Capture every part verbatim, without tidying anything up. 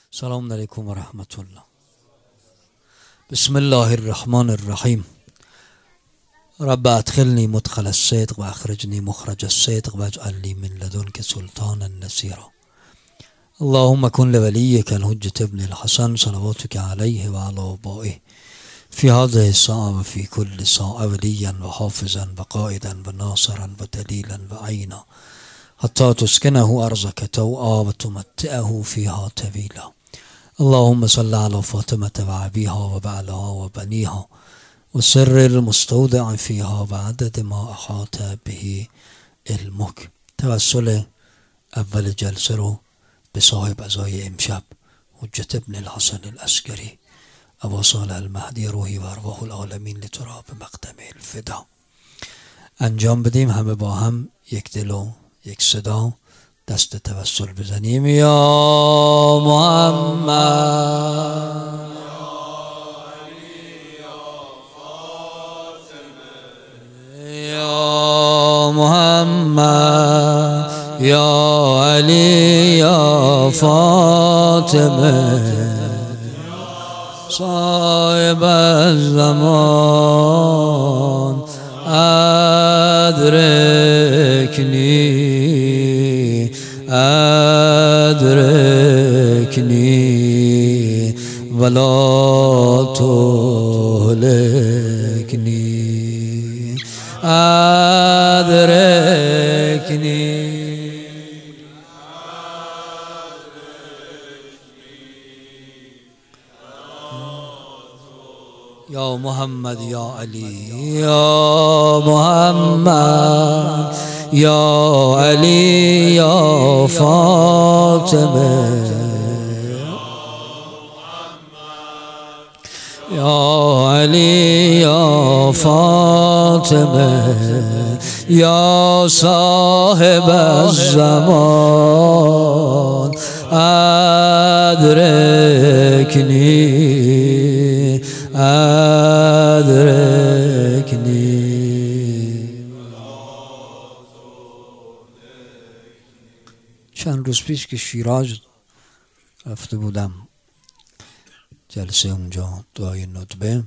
السلام علیکم و رحمت الله. بسم الله الرحمن الرحیم. رب ادخلنی مدخل الصدق و اخرجنی مخرج الصدق واجعل لی من لدنک سلطانا نصیرا. اللهم کن لولیک الحجة ابن الحسن صلواتک علیه و علی آبائه فی هذه الساعة و فی کل ساعة ولیا و حافظا و قائدا و ناصرا و دلیلا و عینا حتی تسکنه ارضک طوعا و تمتعه فیها طویلا. اللهم صل على فاطمة و ابیها و بعلها و بنیها و سر المستودع فیها و عدد ما احاط به علمک. توسل اول جلسه رو به صاحب عزای امشب حجت ابن الحسن العسکری ابا صالح المهدی روحی و ارواح العالمین لتراب مقدم الفدا انجام بدیم. همه با هم یک دل و یک صدا دست توسل بزنیم. یا محمد یا محمد یا علی یا فاطمه صاحب الزمان ادرکنی ادرکنی ولا تهلکنی ادرکنی. یا محمد یا علی یا محمد یا علی یا فاطمه یا علی یا فاطمه یا صاحب الزمان ادرکنی ادرکنی. چند روز پیش که شیراز رفته بودم جلسه اونجا دعای ندبه،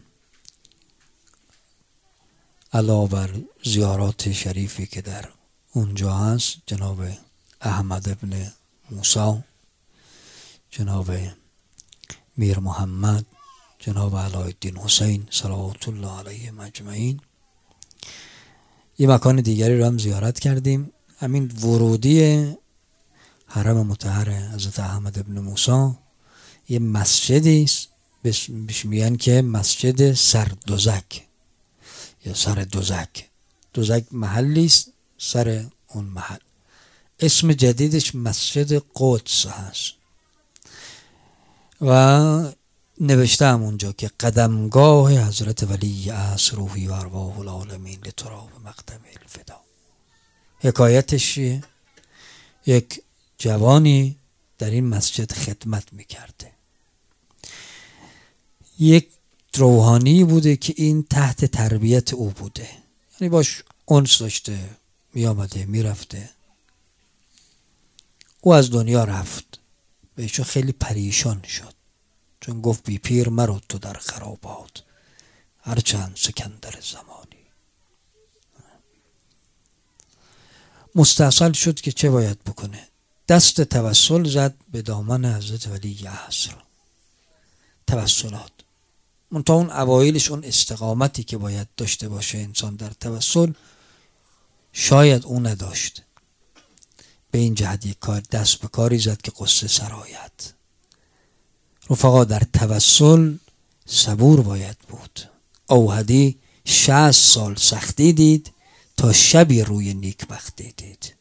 علاوه بر زیارات شریفی که در اونجا هست، جناب احمد ابن موسی، جناب میر محمد، جناب علاءالدین حسین صلوات الله علیه اجمعین، یه مکان دیگری رو هم زیارت کردیم. همین ورودی حرم مطهر حضرت احمد ابن موسی یه مسجدی است بهش میگن که مسجد سردوزک یا سر دوزک. دوزک محلی است، سر اون محل. اسم جدیدش مسجد قدس هست و نوشته هم اونجا که قدمگاه حضرت ولی عصر روحی و ارواح العالمین لتراب مقدم الفدا. حکایتش چیه؟ یک جوانی در این مسجد خدمت میکرده، یک روحانی بوده که این تحت تربیت او بوده، یعنی باش انس داشته، میامده میرفته. او از دنیا رفت، بهشون خیلی پریشان شد، چون گفت بی پیر مرو تو در خرابات هرچند سکندر زمانی. مستاصل شد که چه باید بکنه. دست توسل زد به دامن حضرت ولی عصر. توسلات منتها اون اوایلش، اون استقامتی که باید داشته باشه انسان در توسل، شاید اون نداشت. به این جهت یک کار دست به کاری زد که قصه سرایت. رفقا، در توسل صبور باید بود. اوحدی شصت سال سختی دید تا شبی روی نیکبختی دید.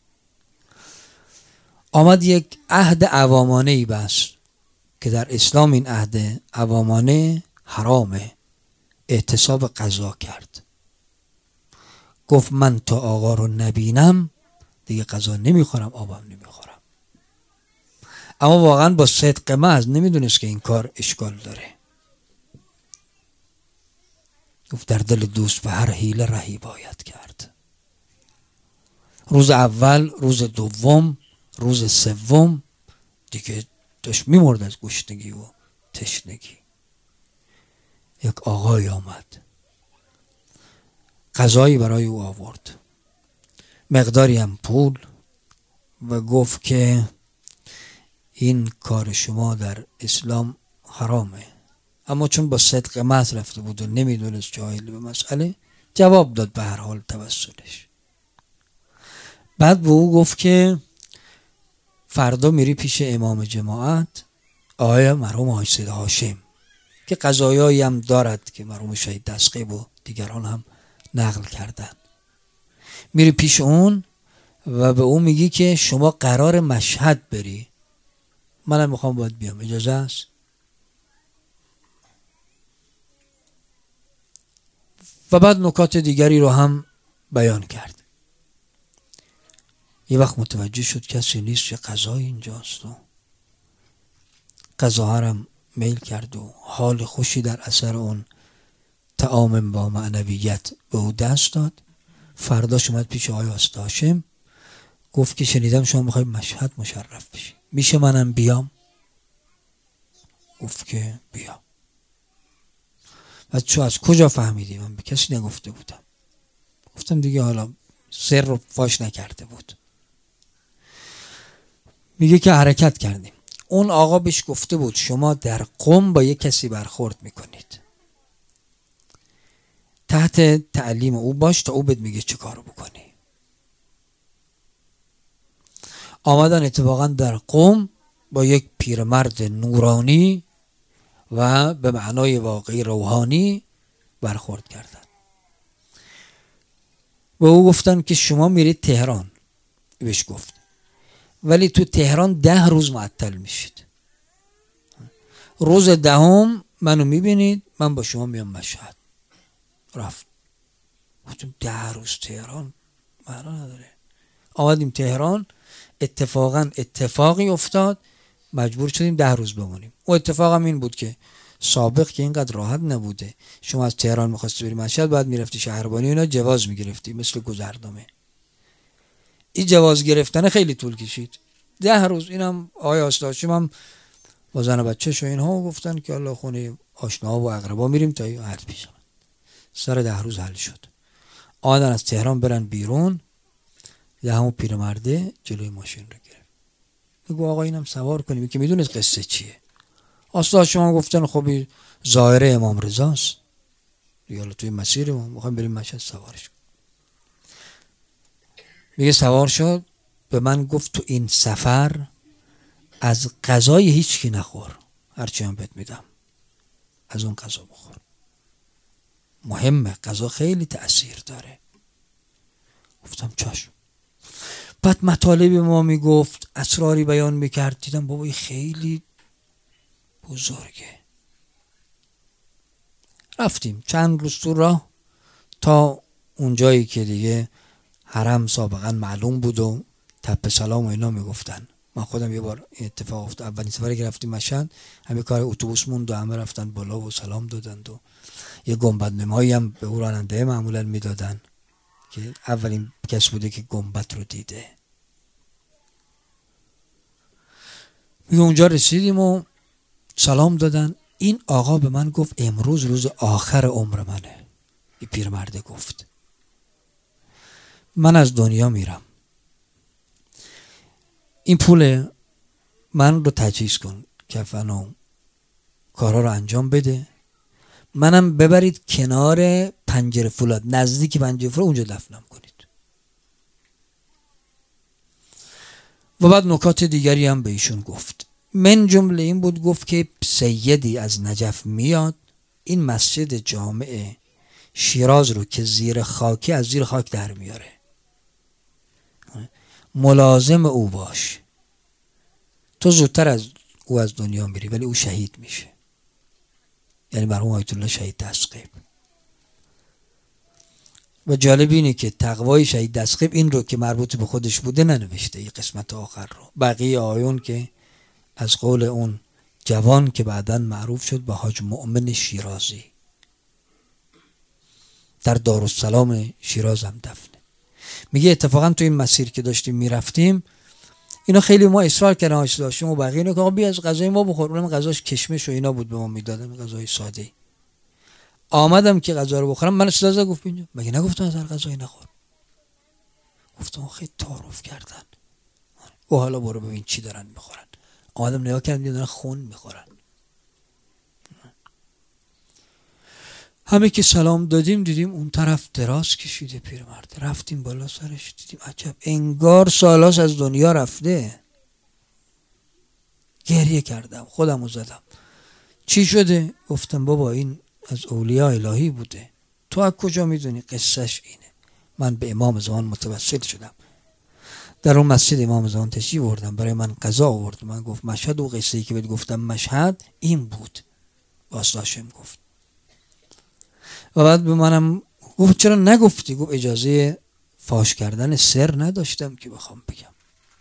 آمد یک عهد عوامانه ای بست که در اسلام این عهد عوامانه حرامه. اعتصاب غذا کرد. گفت من تا آقا رو نبینم دیگه غذا نمیخورم، آبم نمیخورم. اما واقعا با صدق محض نمیدونست که این کار اشکال داره. گفت در دل دوست به هر حیله رهی باید کرد. روز اول، روز دوم، روز سوم دیگه داشت میمرد از گشنگی و تشنگی. یک آقای آمد، غذایی برای او آورد، مقداری هم پول، و گفت که این کار شما در اسلام حرامه. اما چون با صدق محض رفته بود و نمیدونست جاهل به مسئله، جواب داد به هر حال توسلش. بعد به او گفت که فردا میری پیش امام جماعت آقای مرحوم حاج سید هاشم که قضایایی هم دارد که مرحوم شهید دستقیب و دیگران هم نقل کردن. میری پیش اون و به اون میگی که شما قرار مشهد بری، منم میخوام باید بیام، اجازه است؟ و بعد نکات دیگری رو هم بیان کرد. یه وقت متوجه شد کسی نیست، چه قضایی اینجاست و قضا هم میل کرد و حال خوشی در اثر اون تعامل با معنویت به او دست داد. فرداش اومد پیش آقای حاج هاشم، گفت که شنیدم شما میخوای مشهد مشرف بشی، میشه منم بیام؟ گفت که بیام. و چون از کجا فهمیدی؟ من به کسی نگفته بودم. گفتم دیگه حالا سر رو فاش نکرده بود. میگه که حرکت کردیم. اون آقا بهش گفته بود شما در قم با یک کسی برخورد میکنید، تحت تعلیم او باش تا او بهت میگه چه کارو بکنی. آمدن اتفاقا در قم با یک پیرمرد نورانی و به معنای واقعی روحانی برخورد کردن. و او گفتن که شما میرید تهران، بهش گفت، ولی تو تهران ده روز معطل میشید. روز دهم منو میبینید، من با شما میام مشهد. رفت. گفتم ده روز تهران معنا نداره. آمدیم تهران، اتفاقا اتفاقی افتاد، مجبور شدیم ده روز بمونیم. و اتفاق هم این بود که سابق که اینقدر راحت نبوده، شما از تهران میخواستی بری مشهد بعد میرفتی شهربانی اینا جواز میگرفتی مثل گذرنامه. این جواز گرفتن خیلی طول کشید، ده روز. اینم آقای حاج هاشم هم با زن و بچه‌ش و اینها گفتن که الله خونه آشنا و اقربا میریم تا حل پیش. سر ده روز حل شد. آمدن از تهران برن بیرون، یه همون پیرمرده جلوی ماشین رو گرفت. میگو آقا اینم سوار کنیم که میدونید قصه چیه. اصلا شما گفتن خب ظاهره امام رضاست دیگه، حالا توی مسیر ما میخوایم بریم مشهد سوارش. میگه سوار شد، به من گفت تو این سفر از غذای هیچ کی نخور، هرچی هم بهت میدم از اون غذا بخور، مهمه، غذا خیلی تأثیر داره. گفتم چشم. بعد مطالب ما میگفت، اسراری بیان میکرد، دیدم بابا خیلی بزرگه. رفتیم چند روز تو راه تا اونجایی که دیگه حرم سابقا معلوم بود و تپ سلام و اینا میگفتن. من خودم یه بار این اتفاق افتاد، اولین سفری که رفتیم مشهد همه کار اتوبوس موند و همه رفتن بالا و سلام دادند و یه گنبد نمایی هم به او راننده معمولا میدادن که اولین کس بوده که گنبد رو دیده. میگه اونجا رسیدیم و سلام دادن. این آقا به من گفت امروز روز آخر عمر منه. این پیرمرده گفت من از دنیا میرم، این پول من رو تجهیز کن، کفن و کارها رو انجام بده، منم ببرید کنار پنجره فولاد، نزدیک پنجره فولاد اونجا دفنم کنید. و بعد نکات دیگری هم به ایشون گفت. من جمله این بود، گفت که سیدی از نجف میاد این مسجد جامع شیراز رو که زیر خاکی از زیر خاک در میاره، ملازم او باش. تو زودتر از او از دنیا میری ولی او شهید میشه. یعنی مرحوم آیت الله شهید دستقیب. و جالب اینه که تقوای شهید دستقیب این رو که مربوط به خودش بوده ننوشته، این قسمت آخر رو. بقیه آیون که از قول اون جوان که بعداً معروف شد به حاج مؤمن شیرازی در دارالسلام شیراز هم دفنه. میگه اتفاقا تو این مسیر که داشتیم میرفتیم اینا خیلی ما اصرار کردن آیس داشتیم و بقیه اینا که آقا بیا از غذای ما بخور. اونم غذاش کشمش و اینا بود به ما میدادن، غذای ساده. آمدم که غذا رو بخورم، من صدا گفت اینجا مگه نگفتم از هر غذایی نخور؟ گفتم خیلی تعارف کردن. و حالا برو ببین چی دارن میخورن. آمدم نگاه کردم دیدم دارن خون میخورن. همه که سلام دادیم دیدیم اون طرف دراز کشیده پیرمرد. رفتیم بالا سرش دیدیم عجب انگار سالاس از دنیا رفته. گریه کردم، خودمو زدم. چی شده؟ گفتم بابا این از اولیاء الهی بوده. تو از کجا میدونی؟ قصهش اینه. من به امام زمان متوسل شدم. در اون مسجد امام زمان تشریف آوردم، برای من قضا آورد. من گفت مشهد و قصه‌ای که بهت گفتم مشهد این بود. واسطاشم گفت. و بعد به منم گفت چرا نگفتی؟ گفت اجازه فاش کردن سر نداشتم که بخوام بگم.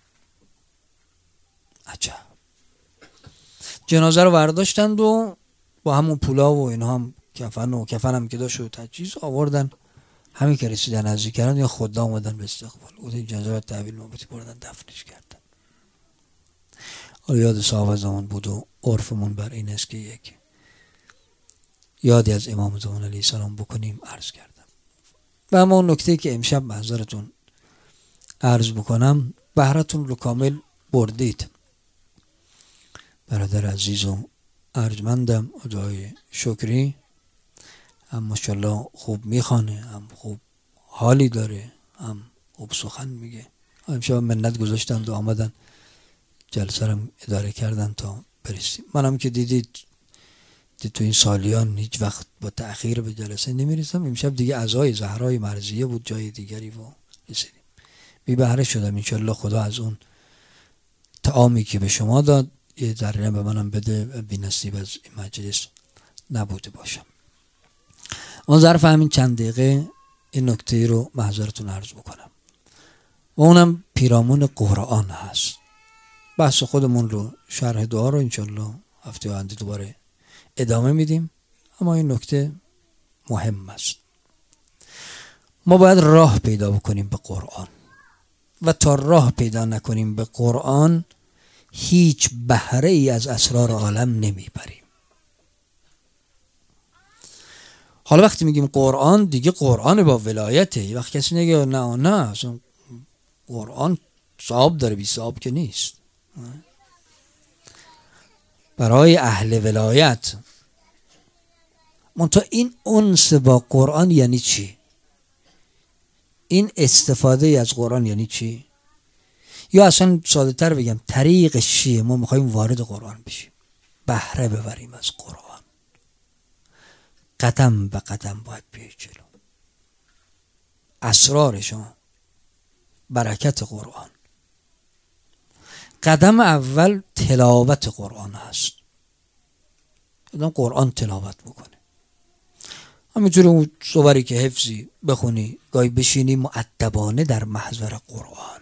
عجب. جنازه رو برداشتند و با همون پولا و اینا هم کفن و کفن هم که داشت و تجهیز آوردن. همین که رسیدن نزدیک کردن یا خدا اومدن به استقبال. اون جنازه رو تحویل مابتی بردن دفنش کردن. حالا یاد صحابه زمان بود و عرفمون بر این است که یک یادی از امام زمان علیه السلام بکنیم عرض کردم. و اما اون نکته که امشب محضرتون عرض بکنم بهرتون رو کامل بردید. برادر عزیز و ارجمندم آقای شکری هم ماشاءالله خوب میخوانه، هم خوب حالی داره، هم خوب سخن میگه. امشب منت گذاشتن و آمدن جلسه رو اداره کردن تا برسیم. منم که دیدید دی تو این سالیان هیچ وقت با تأخیر به جلسه نمیرسم. امشب دیگه عزای زهرای مرضیه بود جای دیگری و رسیدیم. بی بهره شدم. انشالله خدا از اون طعامی که به شما داد یه ذره به منم بده، بی نصیب از این مجلس نبوده باشم. اون ظرف همین چند دقیقه این نکته رو محضرتون عرض بکنم و اونم پیرامون قرآن هست. بحث خودمون رو شرح دعا رو انشالله هفته آینده دوباره ادامه میدیم. اما این نکته مهم است. ما باید راه پیدا بکنیم به قرآن و تا راه پیدا نکنیم به قرآن هیچ بهره ای از اسرار عالم نمیبریم. حالا وقتی میگیم قرآن دیگه قرآن با ولایته. یه وقت کسی نگه نه نه اصلا قرآن صاحب داره، بی صاحب که نیست. برای اهل ولایت. منتها این انس با قرآن یعنی چی؟ این استفاده از قرآن یعنی چی؟ یا اصلا ساده تر بگم طریق چیه؟ ما میخواییم وارد قرآن بشیم، بهره ببریم از قرآن. قدم به قدم باید بیایی جلو. اسرارشان، برکت قرآن. قدم اول تلاوت قرآن هست. قدم قرآن تلاوت بکنه. همینجور اون صوری که حفظی بخونی، گاهی بشینی مؤدبانه در محضر قرآن.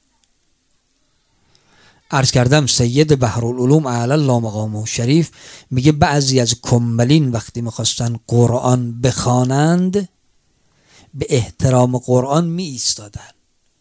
عرض کردم سید بحرالعلوم اعلی الله مقامه شریف میگه بعضی از کملین وقتی میخواستن قرآن بخوانند به احترام قرآن می ایستادن.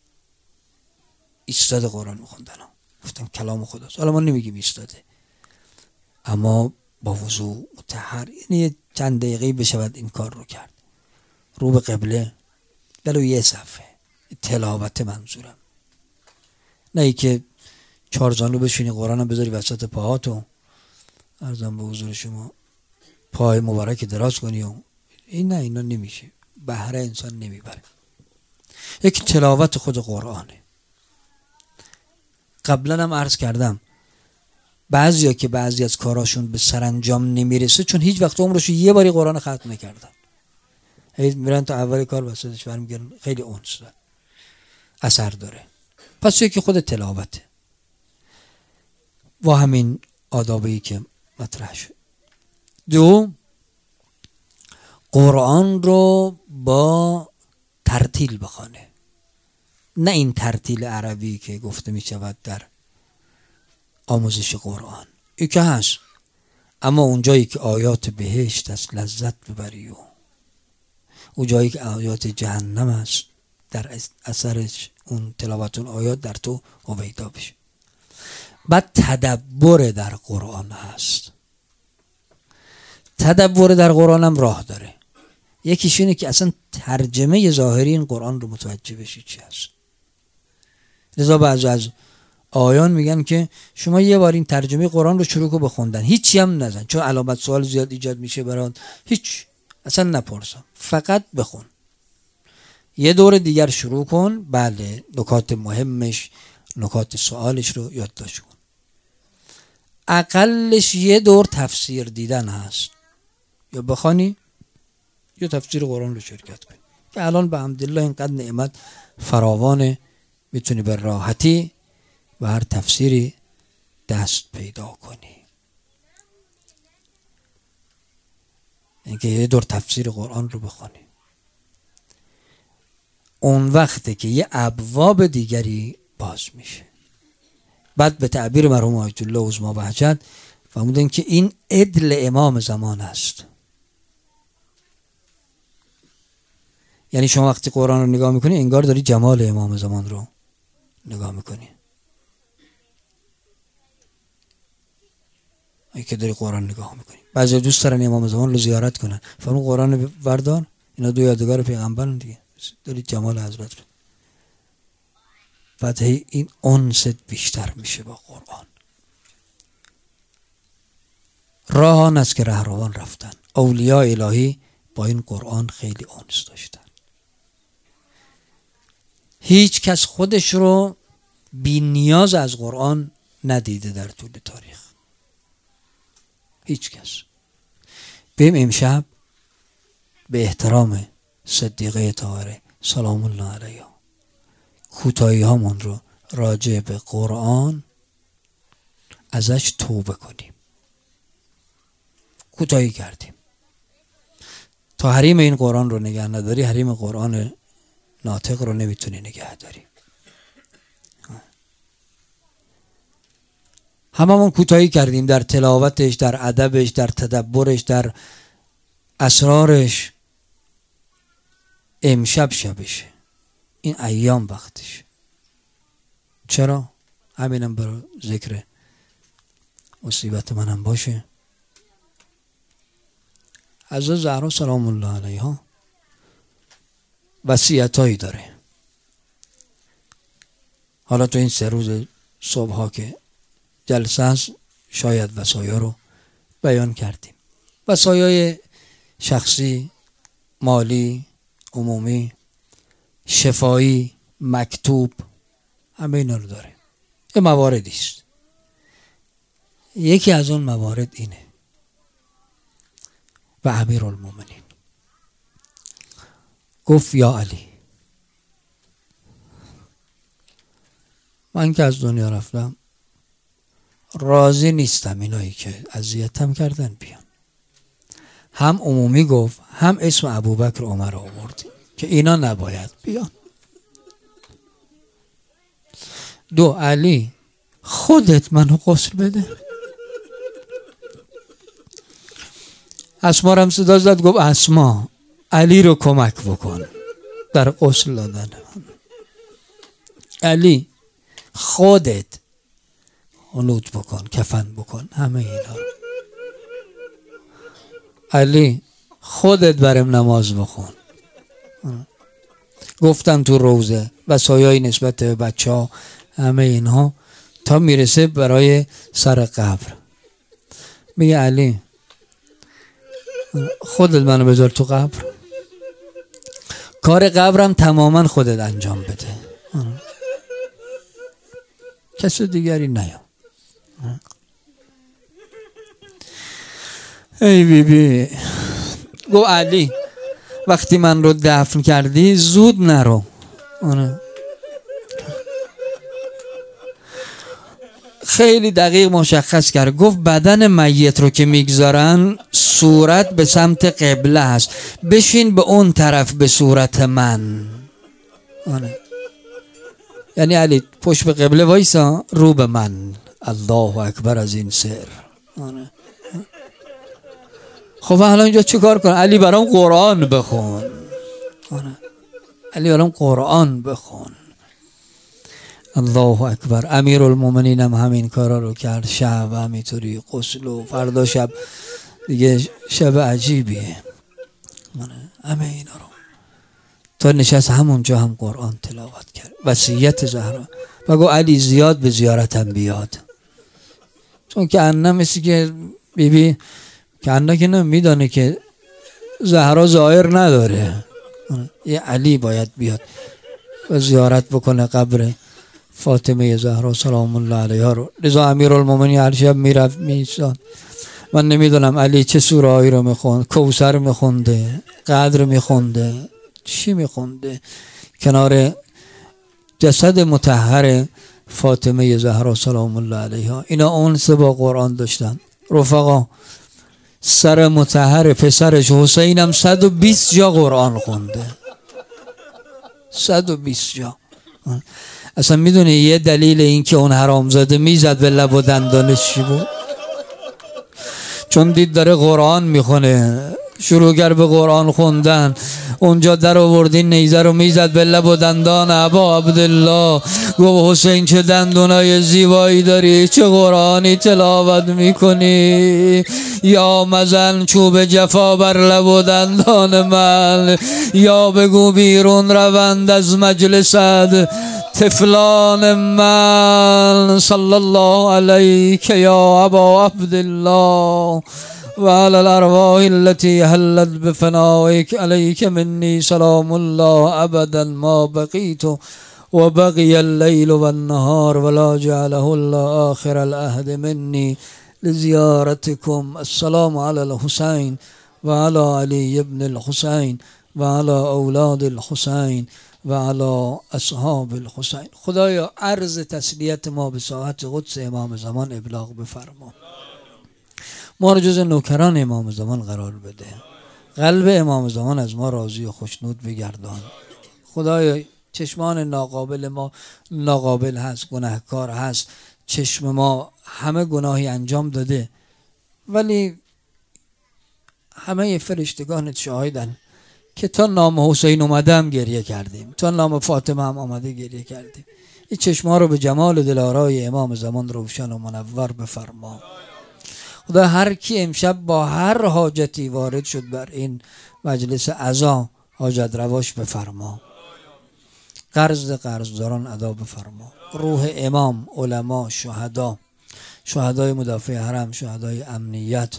ایستاده قرآن میخوندن. گفتم کلام خداست. حالا ما نمیگیم ایستاده، اما با وضوع مطهر، یعنی چند دقیقه بشود این کار رو کرد. رو به قبله ولو یه صفحه تلاوت منظورم. نه ای که چهار زانو بشینی قرآن هم بذاری وسط پاهاتو، عرضم به حضور شما پای مبارک دراز کنی و این نه، اینا نمیشه. بهره انسان نمیبره. یک تلاوت خود قرآنه. قبلا هم عرض کردم بعضیا که بعضی از کاراشون به سرانجام نمیرسه چون هیچ وقت عمرشو یه باری قرآن ختم نکردن، هی میرن تا اول کار وسطش برمیگردن. خیلی اونس داره، اثر داره. پس یکی خود تلاوته و همین آدابی که مطرح شد. دو، قرآن رو با ترتیل بخونه. نه این ترتیل عربی که گفته می شود در آموزش قرآن، این که هست، اما اونجایی که آیات بهشت است لذت ببری و اونجایی که آیات جهنم است در اثرش اون تلاوت اون آیات در تو هویدا بشه. بعد تدبر در قرآن هست. تدبر در قرآن هم راه داره. یکیش اینه که اصلا ترجمه ظاهری این قرآن رو متوجه بشی چی هست. لذا بعضی از آیان میگن که شما یه بار این ترجمه قرآن رو شروع کن بخوندن، هیچی هم نزن، چون علامت سوال زیاد ایجاد میشه برات. هیچ اصلا نپرسم، فقط بخون. یه دور دیگر شروع کن، بله نکات مهمش، نکات سوالش رو یادداشت کن. اقلش یه دور تفسیر دیدن هست، یا بخوانی یا تفسیر قرآن رو شرکت کن که الان به حمدالله اینقدر نعمت فراوانه، میتونی به راحتی و هر تفسیری دست پیدا کنی. اینکه یه دور تفسیر قرآن رو بخونی، اون وقته که یه ابواب دیگری باز میشه. بعد به تعبیر مرحوم آیت الله عظما بهجت فرمودن که این عدل امام زمان است. یعنی شما وقتی قرآن رو نگاه میکنی انگار داری جمال امام زمان رو نگاه میکنی. ای که داری قرآن نگاه میکنی. بعضی دوست دارن امام زمان رو زیارت کنن، فرمون قرآن بردار، اینا دو یادگار پیغمبرن دیگه، داری جمال حضرت رو. بعد این انست بیشتر میشه با قرآن. راه آن است که رهروان رفتن. اولیاء الهی با این قرآن خیلی انس داشتن. هیچ کس خودش رو بی نیاز از قرآن ندیده در طول تاریخ. هیچ کس. بیم امشب به احترام صدیقه طاهره سلام الله علیها کوتاهی هامون رو راجع به قرآن ازش توبه کنیم. کوتاهی کردیم. تا حریم این قرآن رو نگه نداری، حریم قرآن ناطق رو نمیتونی نگه داری. هممون کوتاهی کردیم در تلاوتش، در ادبش، در تدبرش، در اسرارش. امشب شبشه، این ایام وقتش. چرا؟ همینم برای ذکر مصیبت منم باشه. حضرت زهرا سلام الله علیها وصیتایی داره. حالا تو این سه روز صبح ها که جلسه هست شاید وصایا رو بیان کردیم. وصایای شخصی، مالی، عمومی، شفایی، مکتوب، همه اینا رو داره. یه مواردی است. یکی از اون موارد اینه: و امیرالمومنین گفت یا علی، من که از دنیا رفتم راضی نیستم اینایی که اذیتم کردن بیان. هم عمومی گفت، هم اسم ابوبکر عمر آورد که اینا نباید بیان. دو، علی خودت منو غسل بده. اسما رو هم صدا زد، گفت اسما علی رو کمک بکن در غسل دادن. علی خودت حنوط بکن، کفن بکن، همه اینا. علی خودت برم نماز بخون. گفتم تو روزه وصایای نسبت به بچه ها، همه اینها، تا میرسه برای سر قبر. میگه علی خودت منو بذار تو قبر، کار قبرم تماما خودت انجام بده، کسی دیگری نیا. ای بی بی گو علی وقتی من رو دفن کردی زود نرو. خیلی دقیق مشخص کرد. گفت بدن میت رو که میگذارن صورت به سمت قبله هست، بشین به اون طرف به صورت من. آنه. یعنی علی پشت به قبله وایسا، رو به من. الله اکبر از این سر. آنه. خب حالا اینجا چه کار کنم؟ علی برام قرآن بخون. آنه. علی برام قرآن بخون. الله اکبر. امیرالمومنین هم همین کارا رو کرد، شب همینطوری غسل و فردا شب دیگه شب عجیبیه. همه اینا رو تا نشست همونجا هم قرآن تلاوت کرد، وصیت زهرا. و گو علی زیاد به زیارتم بیاد، چون که انا مثل که بی بی که انا که نمیدانه که زهرا ظاهر نداره، یه علی باید بیاد و زیارت بکنه قبر فاطمه زهرا سلام الله علیها رو. لذا امیرالمومنین هر شب میرفت میشد. من نمیدونم علی چه سوره‌ای رو میخوند، کوثر میخونده، قدر میخونده، چی میخونده کنار جسد مطهر فاطمه زهرا سلام الله علیها. اینا اونس با قرآن داشتن. رفقا سر مطهر پسرش حسین هم صد و بیست جا قرآن خونده، صد و بیست جا. اصلا میدونی یه دلیل این که اون حرامزاده میزد به لب و دندانش چی بود؟ چون دید داره قرآن میخونه، شروع کرد به قرآن خوندن. اونجا در آوردین نیزه رو میزد به لب و دندان ابا عبدالله. گفت حسین چه دندونای زیبایی داری، چه قرآنی تلاوت میکنی، یا مزن چوب جفا بر لب و دندان من، یا بگو بیرون روند از مجلست طفلان من. صلی الله علیک یا ابا عبدالله و علی الارواح التي حلت بفنائك عليك مني سلام الله ابدا ما بقيت و بقي الليل والنهار ولا جعله الله آخر العهد مني لزيارتكم. السلام على الحسين و علی علی ابن الحسين و علی اولاد الحسين و علی اصحاب الحسين. خدایا عرض تسلیت ما به ساعت قدس امام زمان ابلاغ بفرما. ما رو جز نوکران امام زمان قرار بده. قلب امام زمان از ما راضی و خوشنود بگردان. خدایا چشمان ناقابل ما ناقابل هست، گناهکار هست، چشم ما همه گناهی انجام داده، ولی همه فرشتگانت شاهدن که تا نام حسین اومده هم گریه کردیم، تا نام فاطمه هم آمده گریه کردیم. این چشم‌ها رو به جمال دلارای امام زمان روشن و منور بفرما. خدا هر کی امشب با هر حاجتی وارد شد بر این مجلس عزا حاجت رواش بفرما. قرض قرضداران ادا بفرما. روح امام، علما، شهدا، شهدای مدافع حرم، شهدای امنیت،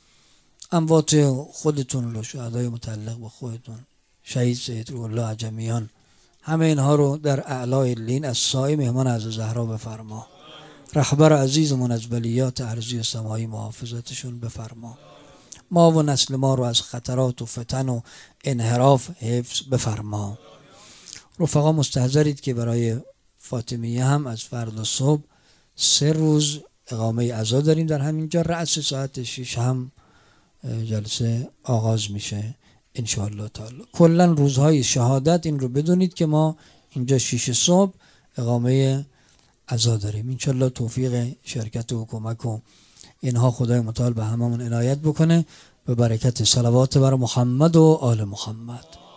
اموات خودتون رو، شهدای متعلق به خودتون، شهید سید روح الله عجمیان، همه اینها رو در اعلای لین از سایه مهمان از زهرا بفرما. رهبر عزیزمون از بلیات ارضی و سمایی محافظتشون بفرما. ما و نسل ما رو از خطرات و فتن و انحراف حفظ بفرما. رفقا مستحضرید که برای فاطمیه هم از فردا صبح سه روز اقامه عزا داریم در همینجا. رأس ساعت شش هم جلسه آغاز میشه انشاءالله تعالی. کلا روزهای شهادت این رو بدونید که ما اینجا شش صبح اقامه عزا داریم. انشاءالله توفیق شرکت و کمک و اینها خدای متعال به هممون عنایت بکنه. به برکت صلوات بر محمد و آل محمد.